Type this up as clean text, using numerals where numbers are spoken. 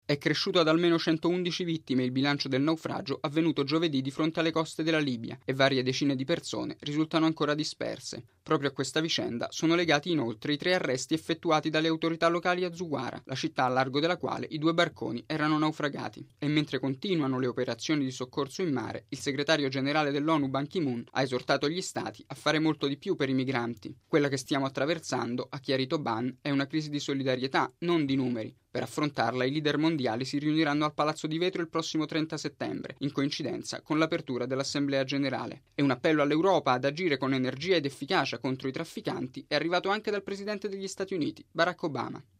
È cresciuto ad almeno 111 vittime il bilancio del naufragio avvenuto giovedì di fronte alle coste della Libia e varie decine di persone risultano ancora disperse. Proprio a questa vicenda sono legati inoltre i 3 arresti effettuati dalle autorità locali a Zuwara, la città a largo della quale i 2 barconi erano naufragati. E mentre continuano le operazioni di soccorso in mare, il segretario generale dell'ONU Ban Ki-moon ha esortato gli stati a fare molto di più per i migranti. Quella che stiamo attraversando, ha chiarito Ban, è una crisi di solidarietà, non di numeri. Per affrontarla i leader mondiali si riuniranno al Palazzo di Vetro il prossimo 30 settembre, in coincidenza con l'apertura dell'Assemblea Generale. E un appello all'Europa ad agire con energia ed efficacia contro i trafficanti è arrivato anche dal presidente degli Stati Uniti, Barack Obama.